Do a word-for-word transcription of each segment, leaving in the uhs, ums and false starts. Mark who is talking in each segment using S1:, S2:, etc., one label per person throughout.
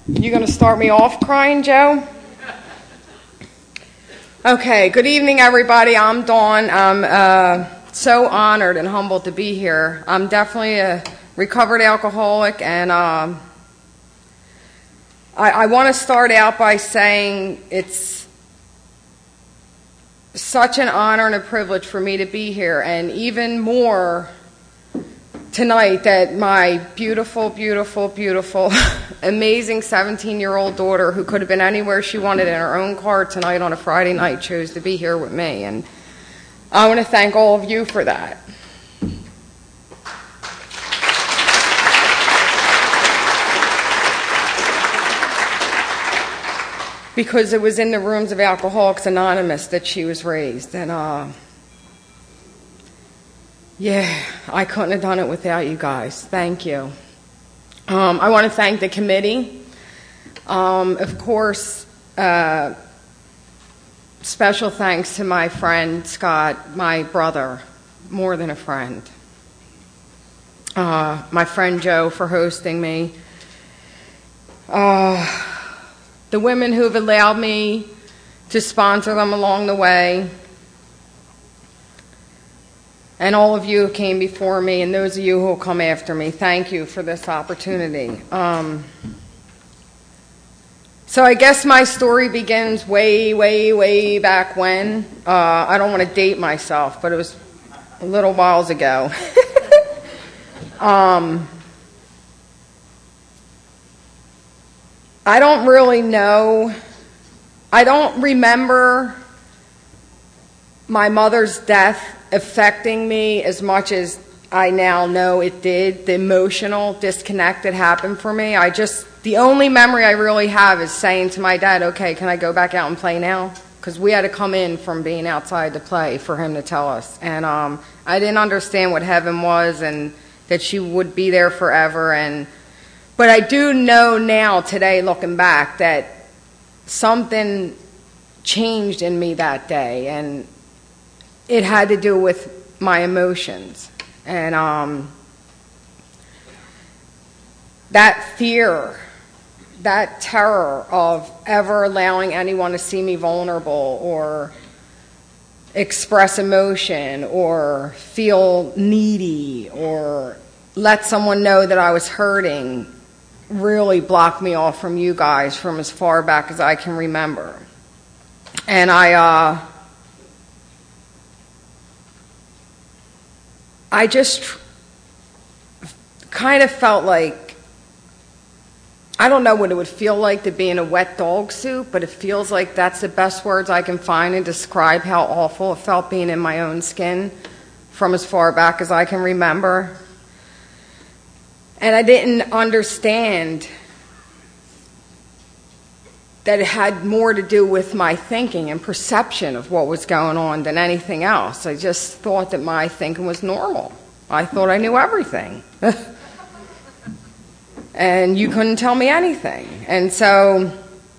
S1: You going to start me off crying, Joe? Okay, good evening, everybody. I'm Dawn. I'm uh, so honored and humbled to be here. I'm definitely a recovered alcoholic, and um, I, I want to start out by saying it's such an honor and a privilege for me to be here, and even more tonight that my beautiful, beautiful, beautiful, amazing seventeen-year-old daughter, who could have been anywhere she wanted in her own car tonight on a Friday night, chose to be here with me. And I want to thank all of you for that. Because it was in the rooms of Alcoholics Anonymous that she was raised. And, uh, yeah, I couldn't have done it without you guys. Thank you. Um, I want to thank the committee. Um, of course, uh, special thanks to my friend Scott, my brother, more than a friend. Uh, my friend Joe for hosting me. Uh, the women who have allowed me to sponsor them along the way. And all of you who came before me, and those of you who will come after me, thank you for this opportunity. Um, so I guess my story begins way, way, way back when. Uh, I don't want to date myself, but it was a little whiles ago. um, I don't really know. I don't remember my mother's death affecting me as much as I now know it did. The emotional disconnect that happened for me. I just, the only memory I really have is saying to my dad, okay, can I go back out and play now? Because we had to come in from being outside to play for him to tell us. And um, I didn't understand what heaven was and that she would be there forever. And but I do know now, today, looking back, that something changed in me that day. And it had to do with my emotions. And um, that fear, that terror of ever allowing anyone to see me vulnerable or express emotion or feel needy or let someone know that I was hurting really blocked me off from you guys from as far back as I can remember. And I... Uh, I just tr- kind of felt like, I don't know what it would feel like to be in a wet dog suit, but it feels like that's the best words I can find to describe how awful it felt being in my own skin from as far back as I can remember. And I didn't understand that it had more to do with my thinking and perception of what was going on than anything else. I just thought that my thinking was normal. I thought I knew everything. And you couldn't tell me anything. And so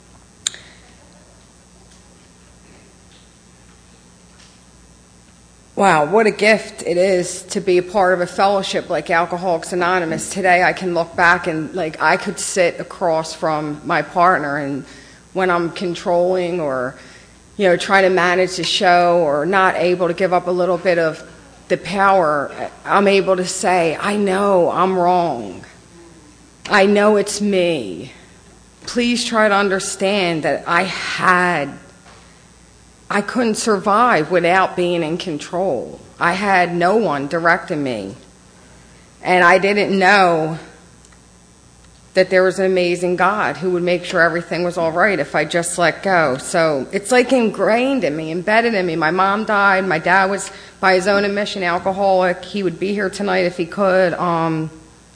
S1: wow, what a gift it is to be a part of a fellowship like Alcoholics Anonymous. Today I can look back and like I could sit across from my partner, and when I'm controlling or, you know, trying to manage the show or not able to give up a little bit of the power, I'm able to say, I know I'm wrong. I know it's me. Please try to understand that I had, I couldn't survive without being in control. I had no one directing me. And I didn't know that there was an amazing God who would make sure everything was all right if I just let go. So it's like ingrained in me, embedded in me. My mom died. My dad was, by his own admission, alcoholic. He would be here tonight if he could. Um,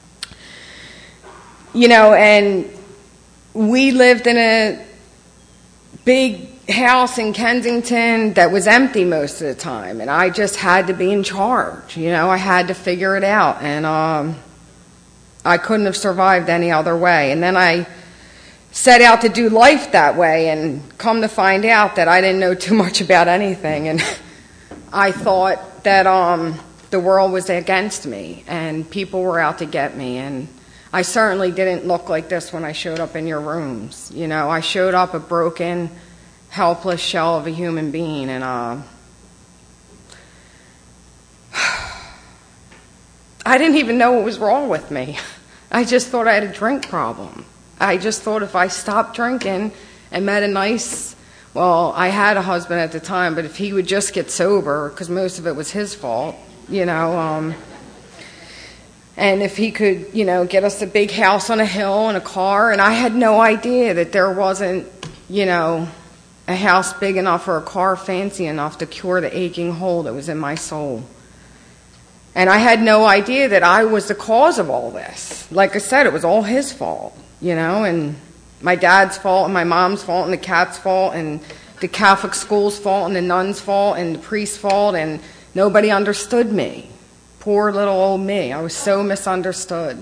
S1: you know, and we lived in a big house in Kensington that was empty most of the time. And I just had to be in charge. You know, I had to figure it out. And um I couldn't have survived any other way. And then I set out to do life that way and come to find out that I didn't know too much about anything. And I thought that um, the world was against me and people were out to get me. And I certainly didn't look like this when I showed up in your rooms. You know, I showed up a broken, helpless shell of a human being, and uh, I didn't even know what was wrong with me. I just thought I had a drink problem. I just thought if I stopped drinking and met a nice, well, I had a husband at the time, but if he would just get sober, because most of it was his fault, you know, um, and if he could, you know, get us a big house on a hill and a car, and I had no idea that there wasn't, you know, a house big enough or a car fancy enough to cure the aching hole that was in my soul. And I had no idea that I was the cause of all this. Like I said, it was all his fault, you know, and my dad's fault and my mom's fault and the cat's fault and the Catholic school's fault and the nun's fault and the priest's fault, and nobody understood me. Poor little old me. I was so misunderstood.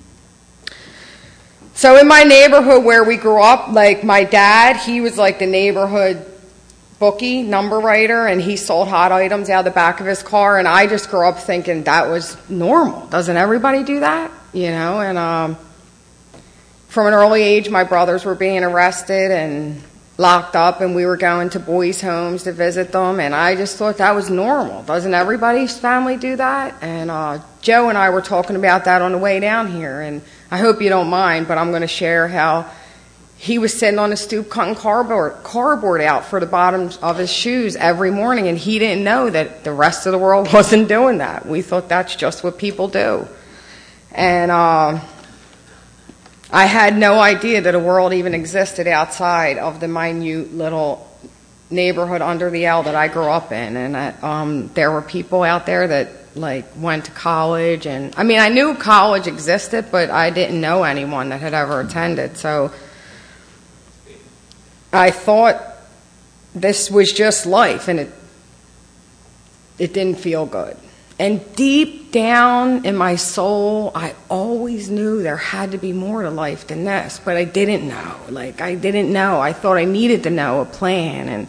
S1: So in my neighborhood where we grew up, like my dad, he was like the neighborhood bookie, number writer, and he sold hot items out of the back of his car, and I just grew up thinking that was normal. Doesn't everybody do that? You know, and um, from an early age, my brothers were being arrested and locked up, and we were going to boys' homes to visit them, and I just thought that was normal. Doesn't everybody's family do that? And uh, Joe and I were talking about that on the way down here, and I hope you don't mind, but I'm going to share how he was sitting on the stoop cutting cardboard, cardboard out for the bottoms of his shoes every morning, and he didn't know that the rest of the world wasn't doing that. We thought that's just what people do. And uh, I had no idea that a world even existed outside of the minute little neighborhood under the L that I grew up in. And that, um, there were people out there that like went to college, and I mean, I knew college existed, but I didn't know anyone that had ever attended. So I thought this was just life, and it it didn't feel good. And deep down in my soul, I always knew there had to be more to life than this, but I didn't know. Like, I didn't know. I thought I needed to know a plan. And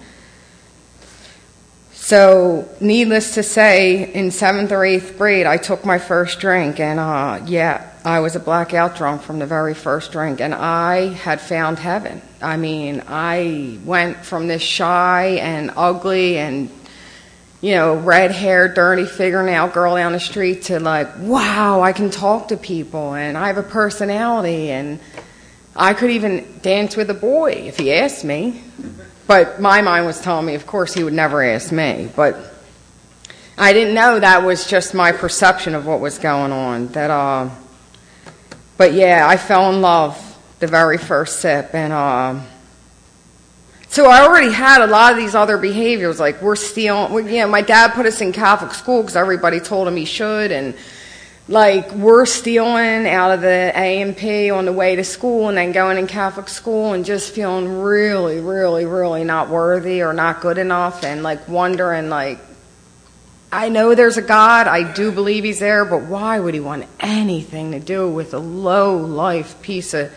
S1: so, needless to say, in seventh or eighth grade, I took my first drink, and uh, yeah, I was a blackout drunk from the very first drink, and I had found heaven. I mean, I went from this shy and ugly and, you know, red-haired, dirty fingernail girl down the street to like, wow, I can talk to people, and I have a personality, and I could even dance with a boy if he asked me. But my mind was telling me, of course, he would never ask me. But I didn't know that was just my perception of what was going on. That, uh, but yeah, I fell in love the very first sip, and uh, so I already had a lot of these other behaviors, like we're stealing. We, you know, my dad put us in Catholic school because everybody told him he should, and like we're stealing out of the A and P on the way to school, and then going in Catholic school and just feeling really, really, really not worthy or not good enough, and like wondering, like, I know there's a God, I do believe he's there, but why would he want anything to do with a low-life piece of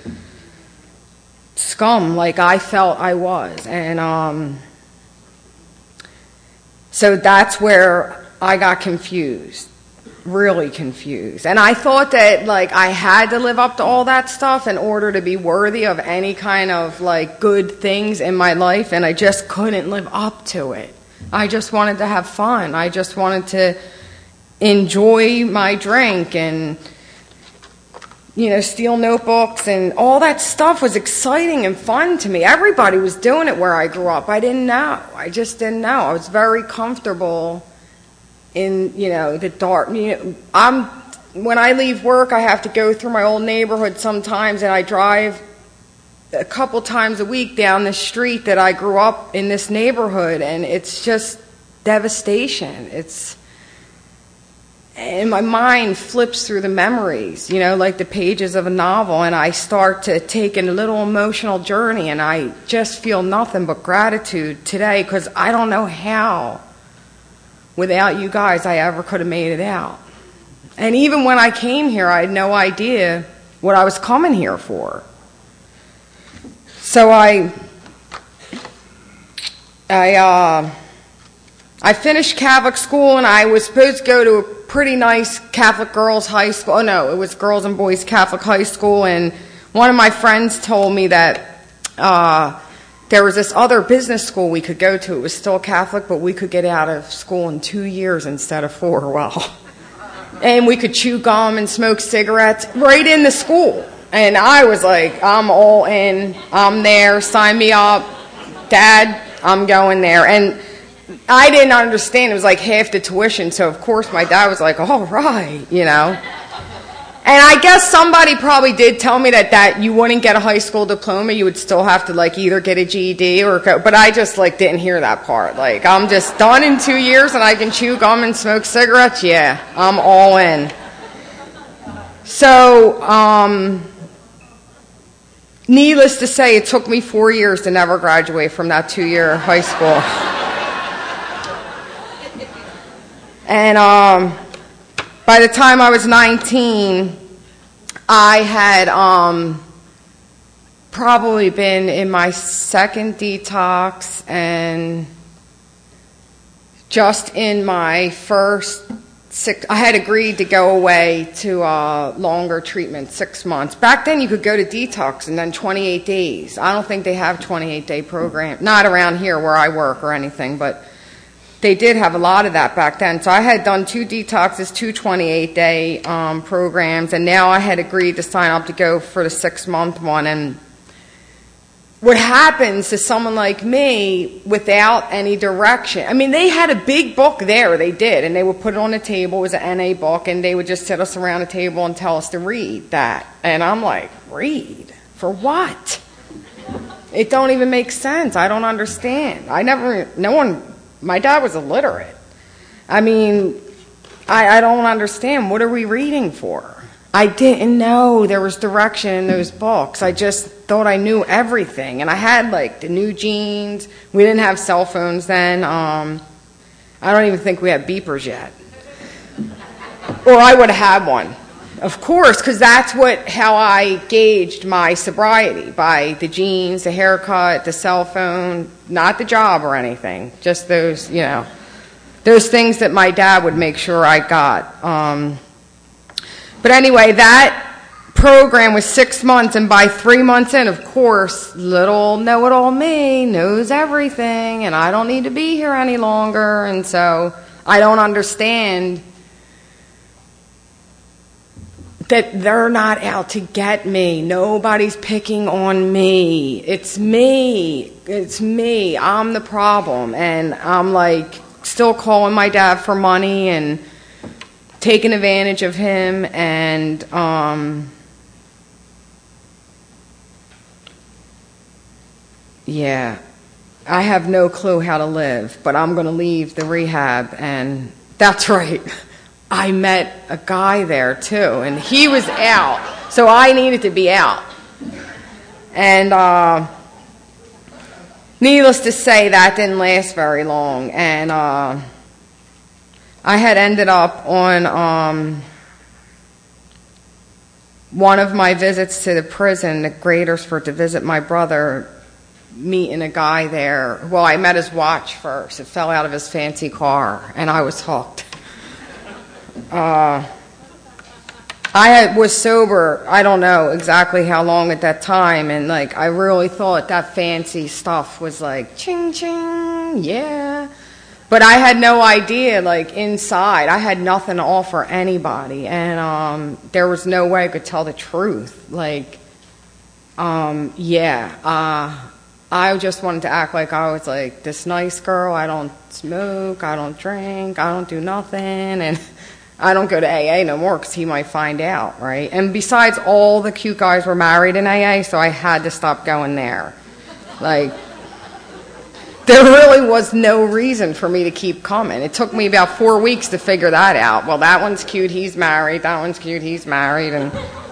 S1: scum like I felt I was? And um, so that's where I got confused. Really confused. And I thought that like I had to live up to all that stuff in order to be worthy of any kind of like good things in my life, and I just couldn't live up to it. I just wanted to have fun. I just wanted to enjoy my drink and, you know, steal notebooks, and all that stuff was exciting and fun to me. Everybody was doing it where I grew up. I didn't know. I just didn't know. I was very comfortable in, you know, the dark. You know, I'm, when I leave work, I have to go through my old neighborhood sometimes, and I drive a couple times a week down the street that I grew up in this neighborhood, and it's just devastation. It's, and my mind flips through the memories, you know, like the pages of a novel, and I start to take a little emotional journey, and I just feel nothing but gratitude today, because I don't know how without you guys I ever could have made it out. And even when I came here, I had no idea what I was coming here for. So I, I, uh, I finished Catholic school, and I was supposed to go to pretty nice Catholic girls' high school. Oh, no, it was girls and boys Catholic high school, and one of my friends told me that uh, there was this other business school we could go to. It was still Catholic, but we could get out of school in two years instead of four. Well, and we could chew gum and smoke cigarettes right in the school. And I was like, I'm all in. I'm there. Sign me up. Dad, I'm going there. And I didn't understand. It was like half the tuition. So, of course, my dad was like, all right, you know. And I guess somebody probably did tell me that, that you wouldn't get a high school diploma. You would still have to, like, either get a G E D or go. But I just, like, didn't hear that part. Like, I'm just done in two years and I can chew gum and smoke cigarettes. Yeah, I'm all in. So, um, needless to say, it took me four years to never graduate from that two-year high school. And um, by the time I was nineteen, I had um, probably been in my second detox and just in my first six, I had agreed to go away to uh, longer treatment, six months. Back then you could go to detox and then twenty-eight days. I don't think they have twenty-eight day program, not around here where I work or anything, but they did have a lot of that back then. So I had done two detoxes, two twenty-eight day um, programs, and now I had agreed to sign up to go for the six-month one. And what happens to someone like me without any direction? I mean, they had a big book there, they did, and they would put it on the table. It was an N A book, and they would just sit us around a table and tell us to read that. And I'm like, read? For what? It don't even make sense. I don't understand. I never, no one... My dad was illiterate. I mean, I, I don't understand. What are we reading for? I didn't know there was direction in those books. I just thought I knew everything. And I had, like, the new jeans. We didn't have cell phones then. Um, I don't even think we had beepers yet. Or I would have had one. Of course, because that's what how I gauged my sobriety, by the jeans, the haircut, the cell phone, not the job or anything, just those, you know, those things that my dad would make sure I got. Um, but anyway, that program was six months, and by three months in, of course, little know-it-all me knows everything, and I don't need to be here any longer, and so I don't understand that they're not out to get me. Nobody's picking on me. It's me. It's me. I'm the problem. And I'm like still calling my dad for money and taking advantage of him. And um, yeah, I have no clue how to live, but I'm going to leave the rehab. And that's right. I met a guy there, too, and he was out, so I needed to be out. And uh, needless to say, that didn't last very long, and uh, I had ended up on um, one of my visits to the prison, the Greatersford, to visit my brother, meeting a guy there. Well, I met his watch first. It fell out of his fancy car, and I was hooked. Uh, I had, was sober, I don't know exactly how long at that time, and like I really thought that fancy stuff was like ching ching, yeah. But I had no idea, like inside, I had nothing to offer anybody, and um, there was no way I could tell the truth. Like, um, yeah, uh, I just wanted to act like I was like this nice girl. I don't smoke, I don't drink, I don't do nothing, and I don't go to A A no more because he might find out, right? And besides, all the cute guys were married in A A, so I had to stop going there. Like, there really was no reason for me to keep coming. It took me about four weeks to figure that out. Well, that one's cute, he's married. That one's cute, he's married. And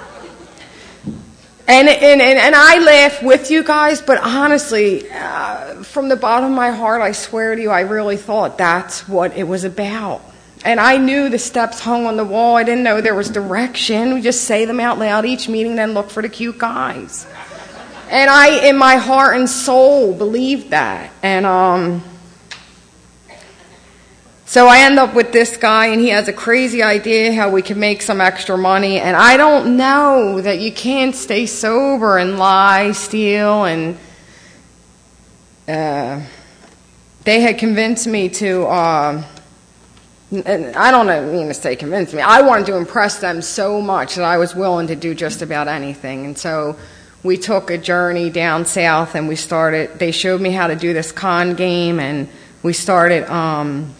S1: and and, and, and I laugh with you guys, but honestly, uh, from the bottom of my heart, I swear to you, I really thought that's what it was about. And I knew the steps hung on the wall. I didn't know there was direction. We just say them out loud each meeting, then look for the cute guys. And I, in my heart and soul, believed that. And um, So I end up with this guy, and he has a crazy idea how we can make some extra money. And I don't know that you can't stay sober and lie, steal, and uh, they had convinced me to, uh, and I don't mean to say convinced me, I wanted to impress them so much that I was willing to do just about anything. And so we took a journey down south, and we started, they showed me how to do this con game, and we started um,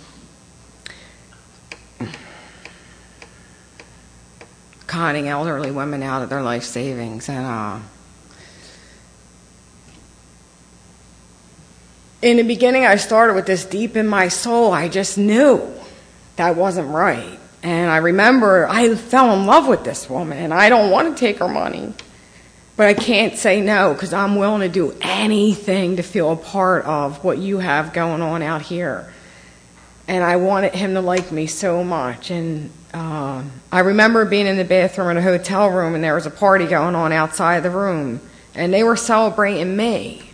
S1: conning elderly women out of their life savings. And uh, in the beginning, I started with this deep in my soul. I just knew that wasn't right. And I remember I fell in love with this woman, and I don't want to take her money. But I can't say no, because I'm willing to do anything to feel a part of what you have going on out here. And I wanted him to like me so much. And uh, I remember being in the bathroom in a hotel room, and there was a party going on outside the room, and they were celebrating me.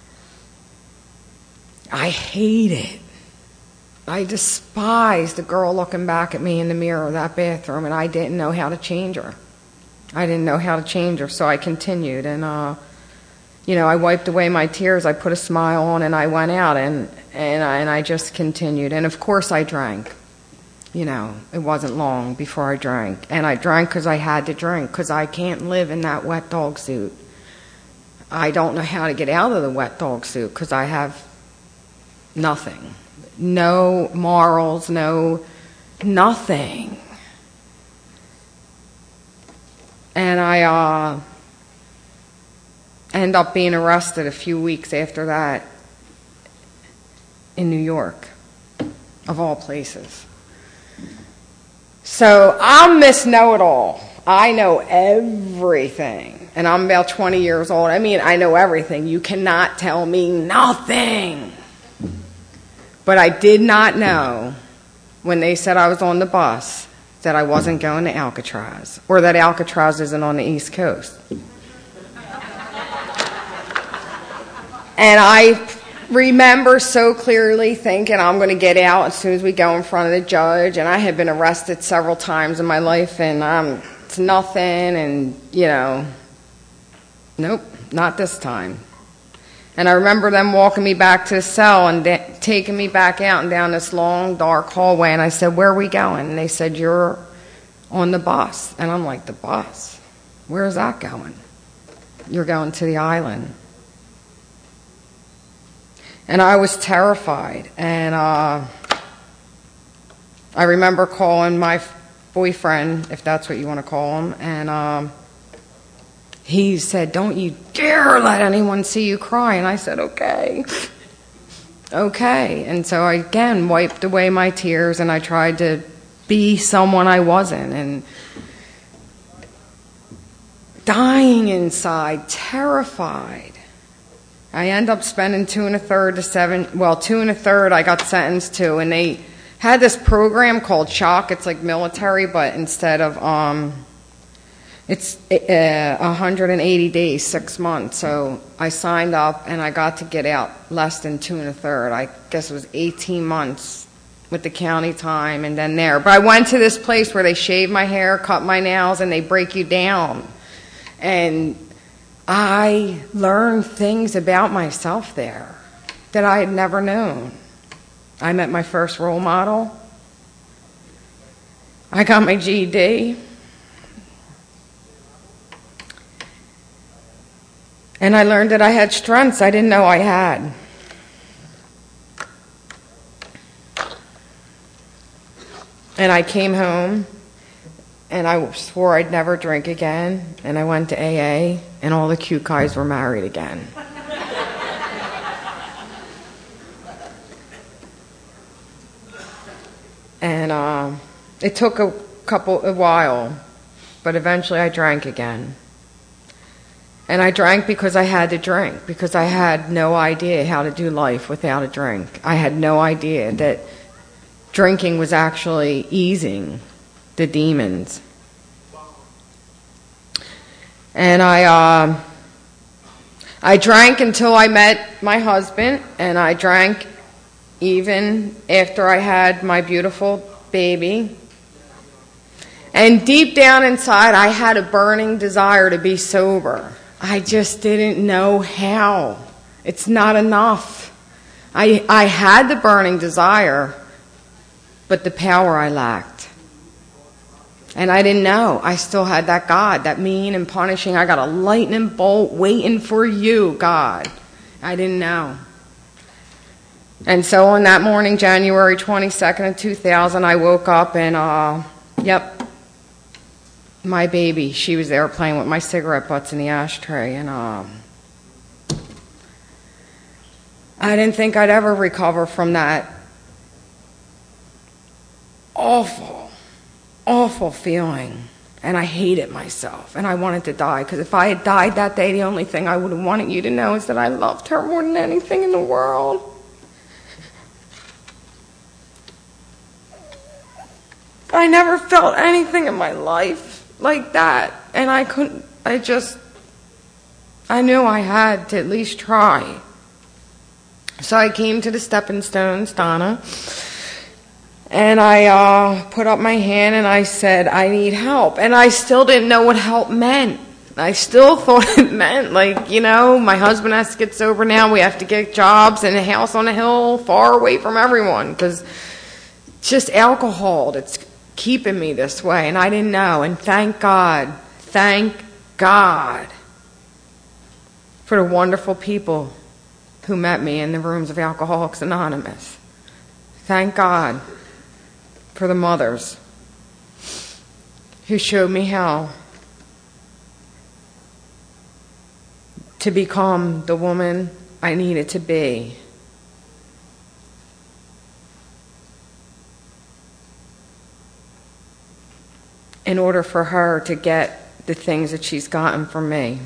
S1: I hate it. I despised the girl looking back at me in the mirror of that bathroom, and I didn't know how to change her. I didn't know how to change her, so I continued. And, uh, you know, I wiped away my tears, I put a smile on, and I went out, and, and, I, and I just continued. And, of course, I drank. You know, it wasn't long before I drank. And I drank because I had to drink, because I can't live in that wet dog suit. I don't know how to get out of the wet dog suit, because I have nothing. No morals, no nothing. And I uh, end up being arrested a few weeks after that in New York, of all places. So I'm Miss Know-It-All. I know everything. And I'm about twenty years old. I mean, I know everything. You cannot tell me nothing. But I did not know when they said I was on the bus that I wasn't going to Alcatraz, or that Alcatraz isn't on the East Coast. And I remember so clearly thinking I'm going to get out as soon as we go in front of the judge, and I had been arrested several times in my life, and um, it's nothing, and, you know, nope, not this time. And I remember them walking me back to the cell and da- taking me back out and down this long, dark hallway. And I said, "Where are we going?" And they said, "You're on the bus." And I'm like, "The bus? Where's that going?" "You're going to the island." And I was terrified. And uh, I remember calling my boyfriend, if that's what you want to call him, and um, he said, "Don't you dare let anyone see you cry." And I said, "Okay." Okay. And so I, again, wiped away my tears, and I tried to be someone I wasn't, and dying inside, terrified. I end up spending two and a third to seven, well, two and a third I got sentenced to, and they had this program called Shock. It's like military, but instead of, um, it's uh, one hundred eighty days, six months. So I signed up, and I got to get out less than two and a third. I guess it was eighteen months with the county time, and then there. But I went to this place where they shave my hair, cut my nails, and they break you down. And I learned things about myself there that I had never known. I met my first role model. I got my G E D. And I learned that I had strengths I didn't know I had. And I came home, and I swore I'd never drink again, and I went to A A, and all the cute guys were married again. And uh, it took a couple, a while, but eventually I drank again. And I drank because I had to drink, because I had no idea how to do life without a drink. I had no idea that drinking was actually easing the demons. And I, uh, I drank until I met my husband, and I drank even after I had my beautiful baby. And deep down inside, I had a burning desire to be sober. I just didn't know how. It's not enough. I, I had the burning desire, but the power I lacked. And I didn't know. I still had that God, that mean and punishing. I got a lightning bolt waiting for you, God. I didn't know. And so on that morning, January twenty-second of two thousand, I woke up and, uh, yep, my baby, she was there playing with my cigarette butts in the ashtray. And um, I didn't think I'd ever recover from that awful, awful feeling. And I hated myself. And I wanted to die. Because if I had died that day, the only thing I would have wanted you to know is that I loved her more than anything in the world. I never felt anything in my life like that. And I couldn't, I just, I knew I had to at least try. So I came to the Stepping Stones, Donna, and I uh, put up my hand and I said, I need help. And I still didn't know what help meant. I still thought it meant, like, you know, my husband has to get sober now. We have to get jobs and a house on a hill far away from everyone, because it's just alcohol that's keeping me this way. And I didn't know. And thank God, thank God for the wonderful people who met me in the rooms of Alcoholics Anonymous. Thank God for the mothers who showed me how to become the woman I needed to be. In order for her to get the things that she's gotten from me.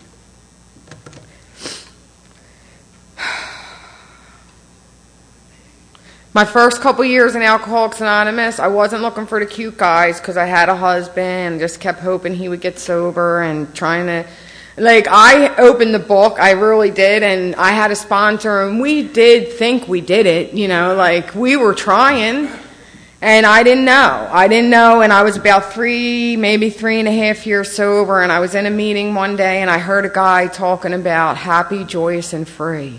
S1: My first couple years in Alcoholics Anonymous, I wasn't looking for the cute guys because I had a husband and just kept hoping he would get sober and trying to, like, I opened the book, I really did, and I had a sponsor, and we did think we did it, you know, like, we were trying, and I didn't know. I didn't know, and I was about three, maybe three and a half years sober, and I was in a meeting one day, and I heard a guy talking about happy, joyous, and free.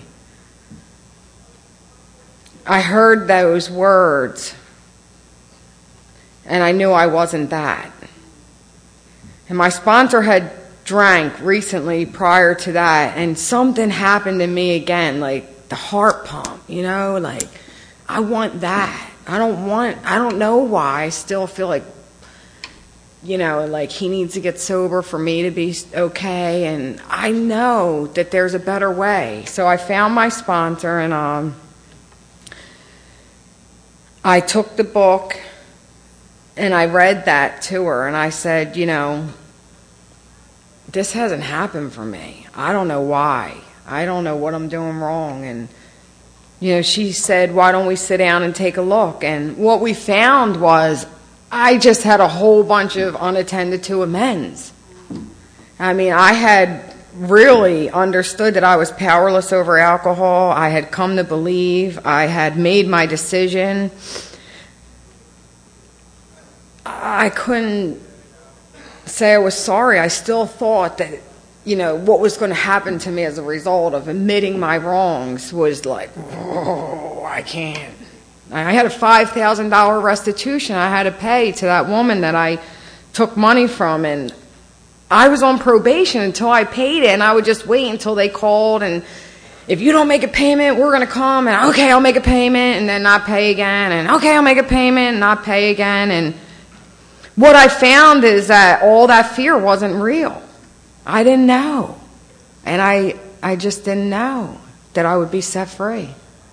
S1: I heard those words, and I knew I wasn't that. And my sponsor had drank recently prior to that, and something happened to me again, like the heart pump, you know, like, I want that. I don't want, I don't know why, I still feel like, you know, like he needs to get sober for me to be okay, and I know that there's a better way. So I found my sponsor, and um, I took the book, and I read that to her, and I said, you know, this hasn't happened for me. I don't know why. I don't know what I'm doing wrong. And, you know, she said, why don't we sit down and take a look? And what we found was I just had a whole bunch of unattended to amends. I mean, I had really understood that I was powerless over alcohol. I had come to believe. I had made my decision. I couldn't say I was sorry. I still thought that, you know, what was going to happen to me as a result of admitting my wrongs was like, oh, I can't. I had a five thousand dollars restitution I had to pay to that woman that I took money from, and I was on probation until I paid it, and I would just wait until they called, and if you don't make a payment, we're going to come, and okay, I'll make a payment, and then not pay again, and okay, I'll make a payment, and not pay again. And what I found is that all that fear wasn't real. I didn't know, and I, I just didn't know that I would be set free.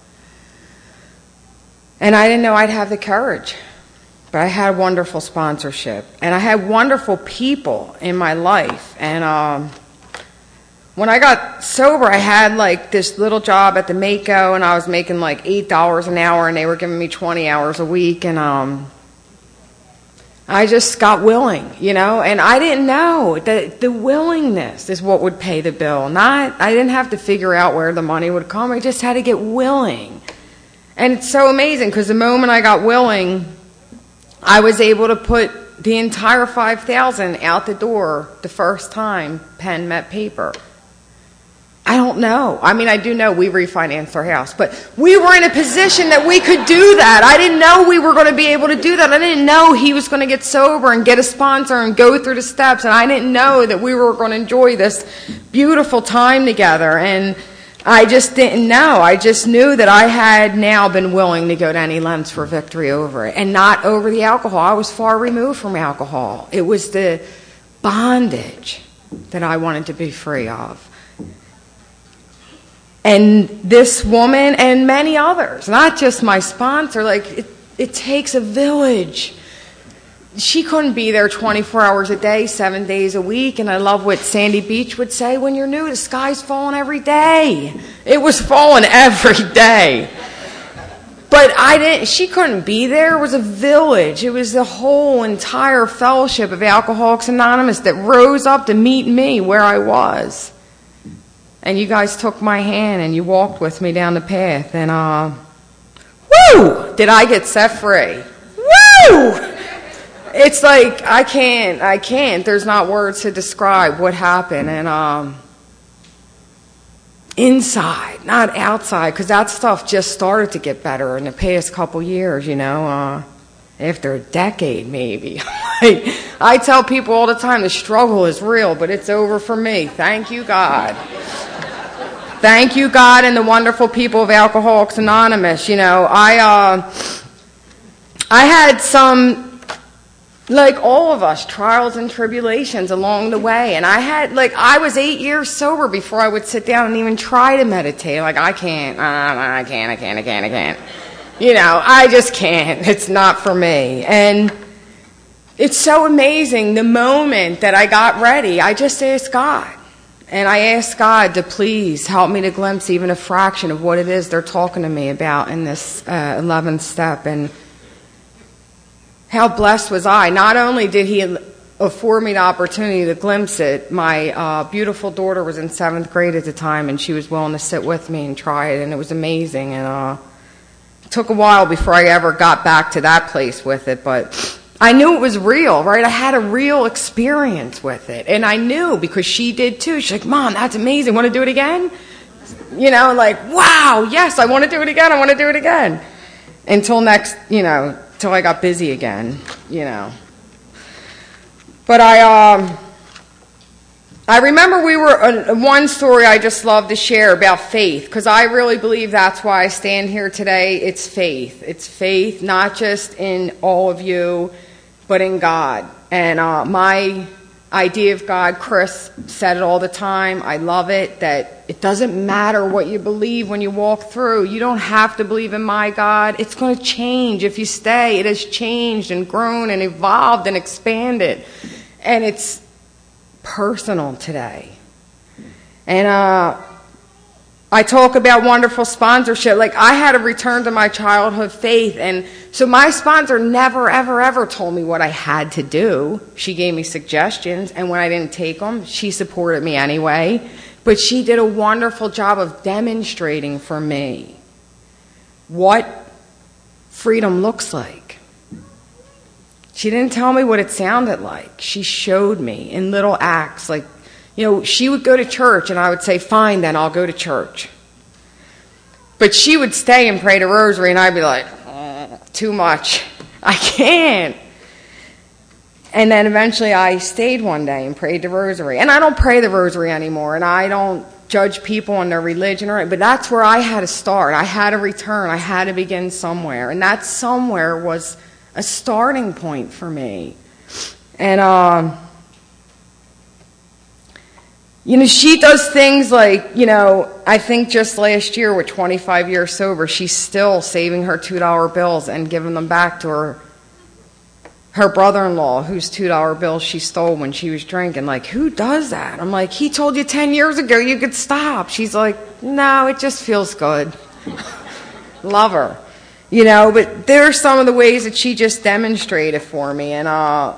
S1: And I didn't know I'd have the courage. But I had wonderful sponsorship, and I had wonderful people in my life. And um, when I got sober, I had like this little job at the Mako, and I was making like eight dollars an hour, and they were giving me twenty hours a week. And um, I just got willing, you know. And I didn't know that the willingness is what would pay the bill. Not, I didn't have to figure out where the money would come. I just had to get willing. And it's so amazing because the moment I got willing, I was able to put the entire five thousand dollars out the door the first time pen met paper. I don't know. I mean, I do know we refinanced our house, but we were in a position that we could do that. I didn't know we were going to be able to do that. I didn't know he was going to get sober and get a sponsor and go through the steps, and I didn't know that we were going to enjoy this beautiful time together. And I just didn't know. I just knew that I had now been willing to go to any lengths for victory over it, and not over the alcohol. I was far removed from alcohol. It was the bondage that I wanted to be free of. And this woman and many others, not just my sponsor, like it, it takes a village. She couldn't be there twenty-four hours a day, seven days a week. And I love what Sandy Beach would say, when you're new, the sky's falling every day. It was falling every day. But I didn't, she couldn't be there. It was a village. It was the whole entire fellowship of Alcoholics Anonymous that rose up to meet me where I was. And you guys took my hand and you walked with me down the path. And, uh, woo! Did I get set free? Woo! It's like, I can't, I can't. There's not words to describe what happened. And, um, inside, not outside, because that stuff just started to get better in the past couple years, you know, uh, after a decade maybe. I, I tell people all the time the struggle is real, but it's over for me. Thank you, God. Thank you, God, and the wonderful people of Alcoholics Anonymous. You know, I uh, I had some, like all of us, trials and tribulations along the way. And I had, like, I was eight years sober before I would sit down and even try to meditate. Like, I can't, I can't, I can't, I can't, I can't. You know, I just can't. It's not for me. And it's so amazing. The moment that I got ready, I just asked God. And I asked God to please help me to glimpse even a fraction of what it is they're talking to me about in this uh, eleventh step. And how blessed was I. Not only did he afford me the opportunity to glimpse it, my uh, beautiful daughter was in seventh grade at the time, and she was willing to sit with me and try it, and it was amazing. And uh, it took a while before I ever got back to that place with it, but I knew it was real, right? I had a real experience with it. And I knew because she did too. She's like, Mom, that's amazing. Want to do it again? You know, like, wow, yes, I want to do it again. I want to do it again. Until next, you know, until I got busy again, you know. But I, um, I remember we were, uh, one story I just love to share about faith, because I really believe that's why I stand here today. It's faith. It's faith, not just in all of you, but in God. And uh, my idea of God, Chris said it all the time. I love it, that it doesn't matter what you believe when you walk through. You don't have to believe in my God. It's going to change if you stay. It has changed and grown and evolved and expanded. And it's personal today. And uh, I talk about wonderful sponsorship. Like, I had to return to my childhood faith. And so my sponsor never, ever, ever told me what I had to do. She gave me suggestions. And when I didn't take them, she supported me anyway. But she did a wonderful job of demonstrating for me what freedom looks like. She didn't tell me what it sounded like. She showed me in little acts. Like, you know, she would go to church, and I would say, fine, then I'll go to church. But she would stay and pray the rosary, and I'd be like, oh, too much. I can't. And then eventually I stayed one day and prayed the rosary. And I don't pray the rosary anymore, and I don't judge people on their religion, or, but that's where I had to start. I had to return. I had to begin somewhere. And that somewhere was a starting point for me. And, um... you know, she does things like, you know, I think just last year with twenty-five years sober, she's still saving her two dollar bills and giving them back to her her brother-in-law, whose two dollar bills she stole when she was drinking. Like, who does that? I'm like, he told you ten years ago you could stop. She's like, no, it just feels good. Love her. You know, but there are some of the ways that she just demonstrated for me. And, uh...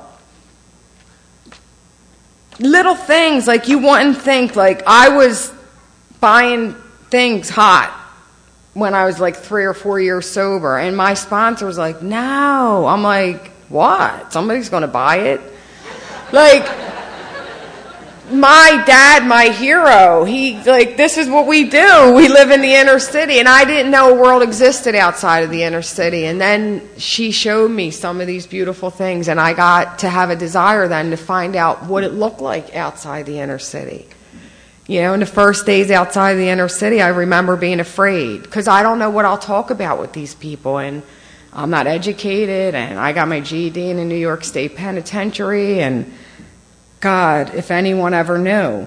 S1: little things, like you wouldn't think, like I was buying things hot when I was like three or four years sober. And my sponsor was like, no. I'm like, what? Somebody's going to buy it? Like, my dad, my hero, he, like, this is what we do. We live in the inner city. And I didn't know a world existed outside of the inner city. And then she showed me some of these beautiful things. And I got to have a desire then to find out what it looked like outside the inner city. You know, in the first days outside the inner city, I remember being afraid because I don't know what I'll talk about with these people, and I'm not educated, and I got my G E D in the New York State Penitentiary, and God, if anyone ever knew.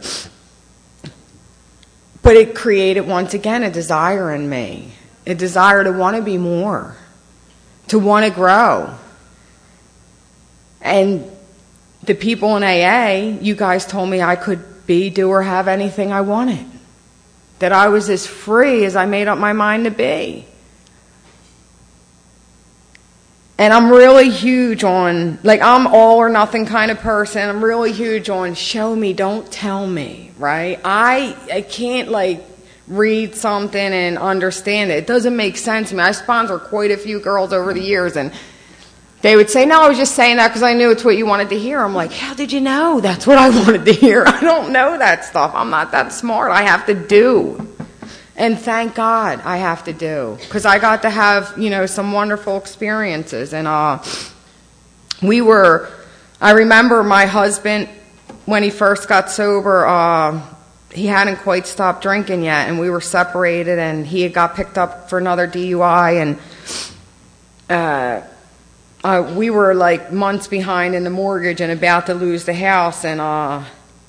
S1: But it created, once again, a desire in me, a desire to want to be more, to want to grow. And the people in A A, you guys told me I could be, do, or have anything I wanted. That I was as free as I made up my mind to be. And I'm really huge on, like, I'm all or nothing kind of person. I'm really huge on show me, don't tell me, right? I I can't, like, read something and understand it. It doesn't make sense to me. I sponsored quite a few girls over the years, and they would say, no, I was just saying that because I knew it's what you wanted to hear. I'm like, how did you know? That's what I wanted to hear. I don't know that stuff. I'm not that smart. I have to do. And thank God I have to do. Because I got to have, you know, some wonderful experiences. And uh, we were, I remember my husband, when he first got sober, uh, he hadn't quite stopped drinking yet. And we were separated, and he had got picked up for another D U I. And uh Uh, we were like months behind in the mortgage and about to lose the house, and uh,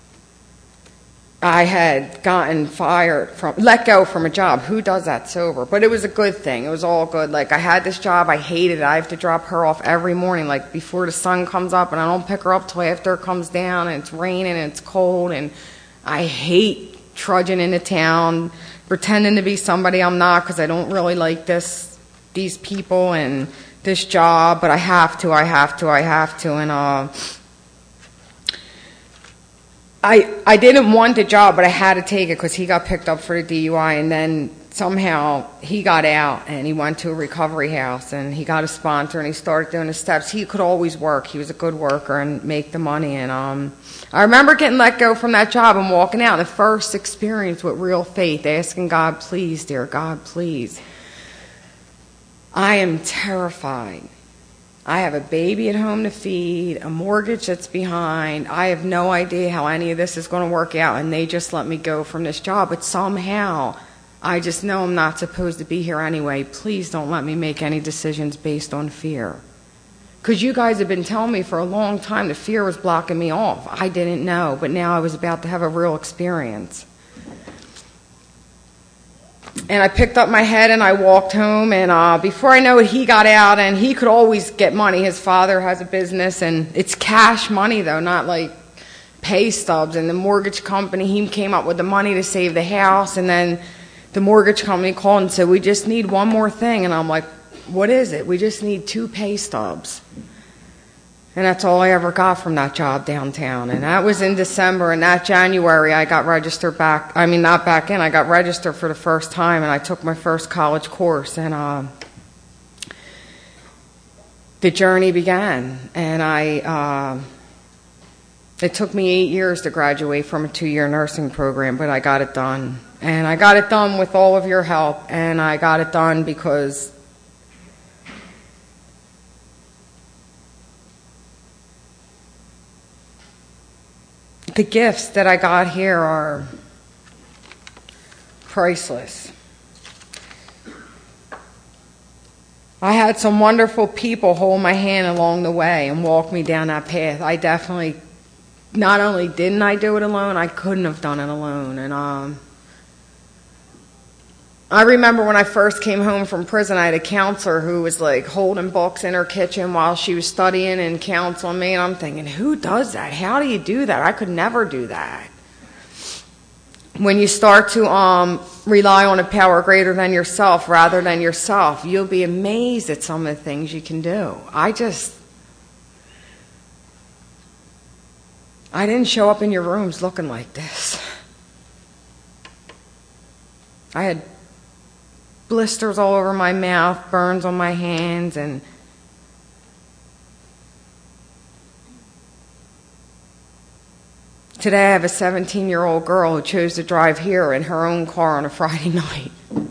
S1: I had gotten fired from, let go from a job. Who does that sober? But it was a good thing. It was all good. Like, I had this job. I hated it. I have to drop her off every morning, like before the sun comes up, and I don't pick her up till after it comes down, and it's raining and it's cold, and I hate trudging into town, pretending to be somebody I'm not because I don't really like this, these people, and this job, but I have to, I have to, I have to, and uh, I I didn't want the job, but I had to take it because he got picked up for the D U I, and then somehow he got out, and he went to a recovery house, and he got a sponsor, and he started doing the steps. He could always work. He was a good worker and make the money, and um, I remember getting let go from that job and walking out, the first experience with real faith, asking God, please, dear God, please. I am terrified. I have a baby at home to feed, a mortgage that's behind. I have no idea how any of this is going to work out, and they just let me go from this job. But somehow, I just know I'm not supposed to be here anyway. Please don't let me make any decisions based on fear. Because you guys have been telling me for a long time the fear was blocking me off. I didn't know, but now I was about to have a real experience. And I picked up my head and I walked home, and uh, before I know it, he got out, and he could always get money. His father has a business, and it's cash money, though, not like pay stubs. And the mortgage company, he came up with the money to save the house, and then the mortgage company called and said, we just need one more thing. And I'm like, what is it? We just need two pay stubs. And that's all I ever got from that job downtown. And that was in December. And that January, I got registered back. I mean, not back in. I got registered for the first time, and I took my first college course. And uh, the journey began. And I, uh, it took me eight years to graduate from a two-year nursing program, but I got it done. And I got it done with all of your help. And I got it done because the gifts that I got here are priceless. I had some wonderful people hold my hand along the way and walk me down that path. I definitely, not only didn't I do it alone, I couldn't have done it alone. And um, I remember when I first came home from prison, I had a counselor who was like holding books in her kitchen while she was studying and counseling me. And I'm thinking, who does that? How do you do that? I could never do that. When you start to um, rely on a power greater than yourself rather than yourself, you'll be amazed at some of the things you can do. I just, I didn't show up in your rooms looking like this. I had blisters all over my mouth, burns on my hands, and today I have a seventeen-year-old girl who chose to drive here in her own car on a Friday night.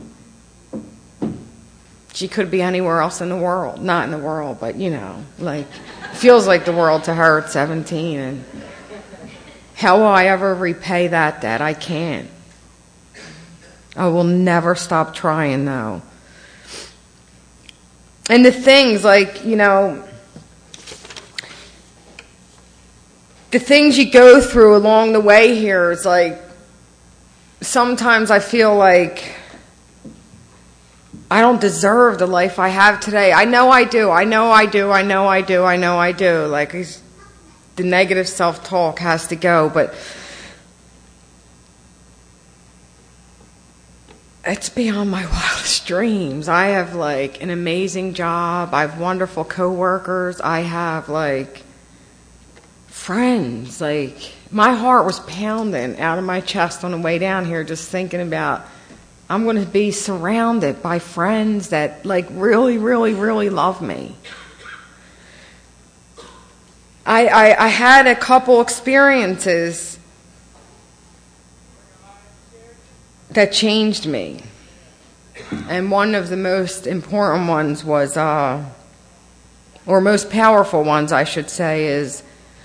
S1: She could be anywhere else in the world. Not in the world, but, you know, like, feels like the world to her at seventeen. And how will I ever repay that debt? I can't. I will never stop trying, though. And the things, like, you know, the things you go through along the way here is like, sometimes I feel like I don't deserve the life I have today. I know I do. I know I do. I know I do. I know I do. Like, the negative self-talk has to go, but it's beyond my wildest dreams. I have, like, an amazing job. I have wonderful coworkers. I have, like, friends. Like, my heart was pounding out of my chest on the way down here just thinking about I'm going to be surrounded by friends that, like, really, really, really love me. I, I, I had a couple experiences that changed me. And one of the most important ones was, uh, or most powerful ones, I should say, is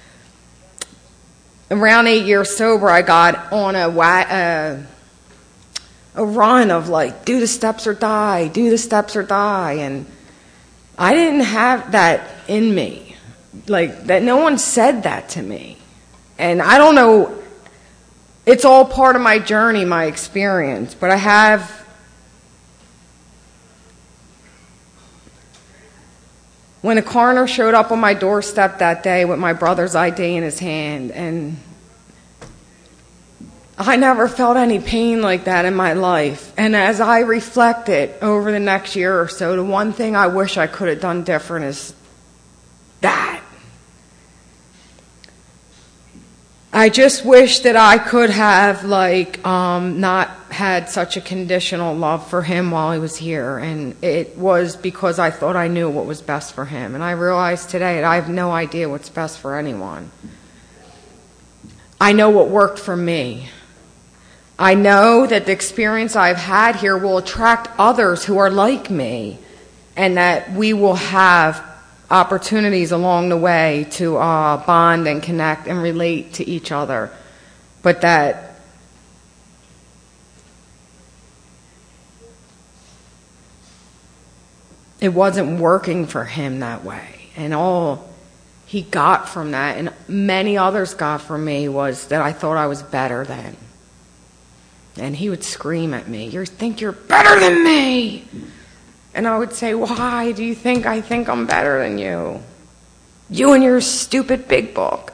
S1: around eight years sober, I got on a, uh, a run of, like, do the steps or die, do the steps or die. And I didn't have that in me. Like, that no one said that to me. And I don't know, it's all part of my journey, my experience, but I have when a coroner showed up on my doorstep that day with my brother's I D in his hand, and I never felt any pain like that in my life. And as I reflected over the next year or so, the one thing I wish I could have done different is that. I just wish that I could have, like, um, not had such a conditional love for him while he was here. And it was because I thought I knew what was best for him. And I realized today that I have no idea what's best for anyone. I know what worked for me. I know that the experience I've had here will attract others who are like me, and that we will have opportunities along the way to uh, bond and connect and relate to each other. But that it wasn't working for him that way. And all he got from that, and many others got from me, was that I thought I was better than. And he would scream at me, "You think you're better than me?" And I would say, "Why do you think I think I'm better than you? You and your stupid big book."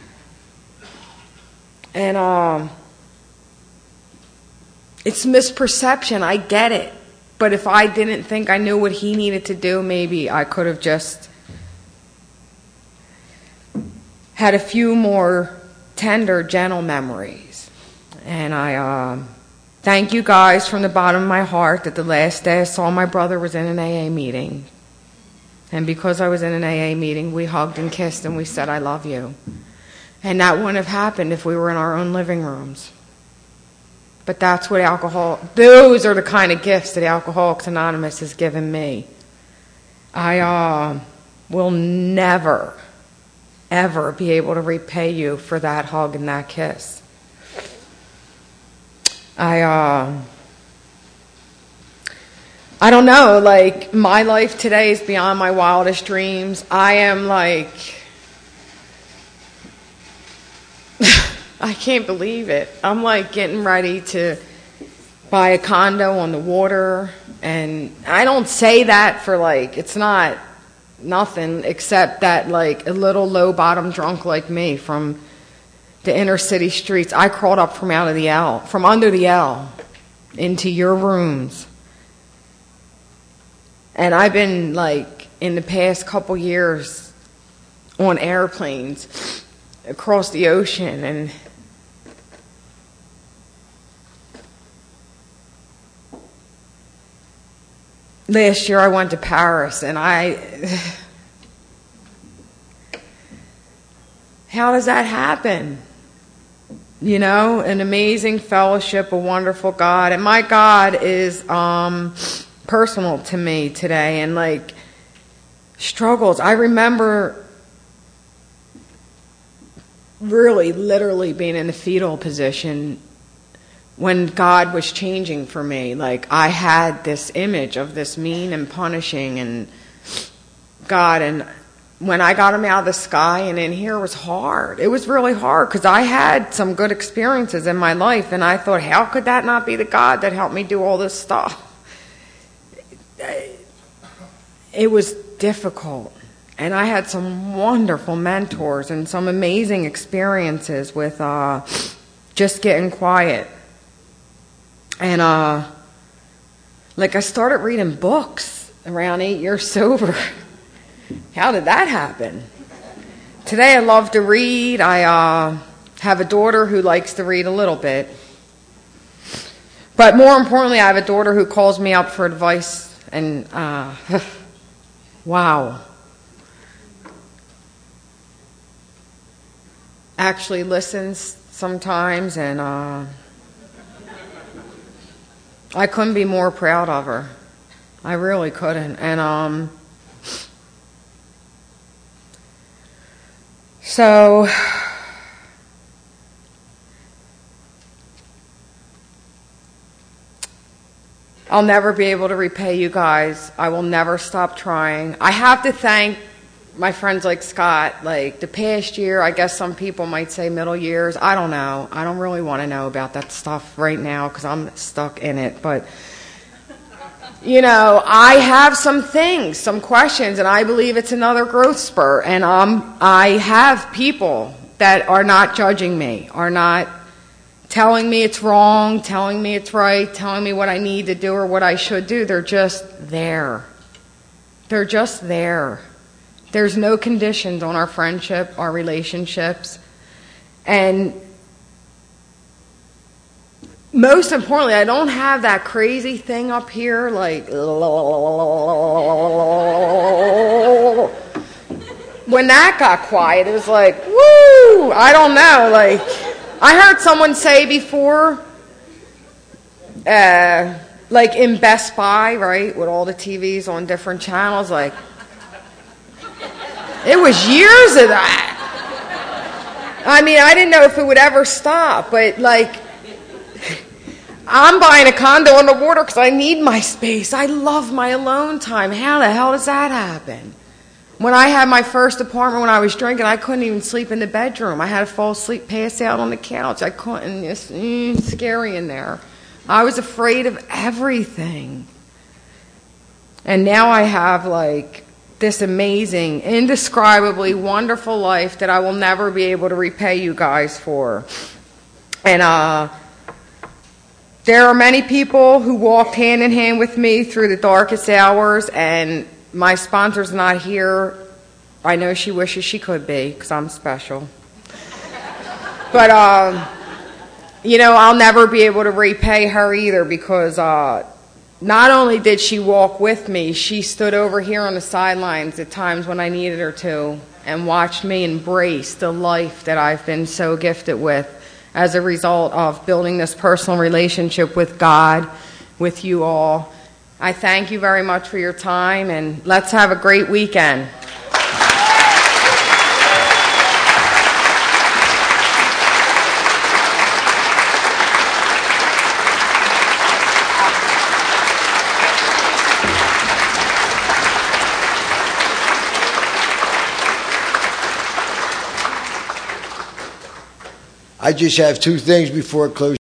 S1: And um, it's misperception. I get it. But if I didn't think I knew what he needed to do, maybe I could have just had a few more tender, gentle memories. And I um, thank you guys from the bottom of my heart that the last day I saw my brother was in an A A meeting. And because I was in an A A meeting, we hugged and kissed and we said, "I love you." And that wouldn't have happened if we were in our own living rooms. But that's what alcohol, those are the kind of gifts that Alcoholics Anonymous has given me. I uh, will never, ever be able to repay you for that hug and that kiss. I, uh, I don't know, like, my life today is beyond my wildest dreams. I am like, I can't believe it. I'm like getting ready to buy a condo on the water, and I don't say that for, like, it's not nothing except that, like, a little low bottom drunk like me from the inner city streets, I crawled up from out of the L, from under the L, into your rooms. And I've been, like, in the past couple years on airplanes across the ocean, and last year I went to Paris, and I, how does that happen? You know, an amazing fellowship, a wonderful God. And my God is um, personal to me today, and like struggles. I remember really, literally being in the fetal position when God was changing for me. Like, I had this image of this mean and punishing and God, and when I got him out of the sky and in here, it was hard. It was really hard because I had some good experiences in my life, and I thought, how could that not be the God that helped me do all this stuff? It was difficult, and I had some wonderful mentors and some amazing experiences with uh, just getting quiet. And uh, like I started reading books around eight years sober. How did that happen? Today I love to read. I uh, have a daughter who likes to read a little bit. But more importantly, I have a daughter who calls me up for advice. And uh, wow. Actually listens sometimes, and uh, I couldn't be more proud of her. I really couldn't. And um, so I'll never be able to repay you guys. I will never stop trying. I have to thank my friends like Scott. Like the past year, I guess some people might say middle years. I don't know. I don't really want to know about that stuff right now because I'm stuck in it. But, you know, I have some things, some questions, and I believe it's another growth spur. And um, I have people that are not judging me, are not telling me it's wrong, telling me it's right, telling me what I need to do or what I should do. They're just there. They're just there. There's no conditions on our friendship, our relationships. And most importantly, I don't have that crazy thing up here like when that got quiet, it was like, woo, I don't know, like I heard someone say before, uh, like in Best Buy, right, with all the T Vs on different channels, like, it was years of that. I mean, I didn't know if it would ever stop, but like, I'm buying a condo on the water because I need my space. I love my alone time. How the hell does that happen? When I had my first apartment when I was drinking, I couldn't even sleep in the bedroom. I had to fall asleep, pass out on the couch. I couldn't. It's mm, scary in there. I was afraid of everything. And now I have like this amazing, indescribably wonderful life that I will never be able to repay you guys for. And uh, there are many people who walked hand in hand with me through the darkest hours, and my sponsor's not here. I know she wishes she could be, because I'm special. But, um, you know, I'll never be able to repay her either, because uh, not only did she walk with me, she stood over here on the sidelines at times when I needed her to, and watched me embrace the life that I've been so gifted with as a result of building this personal relationship with God, with you all. I thank you very much for your time, and let's have a great weekend.
S2: I just have two things before closing.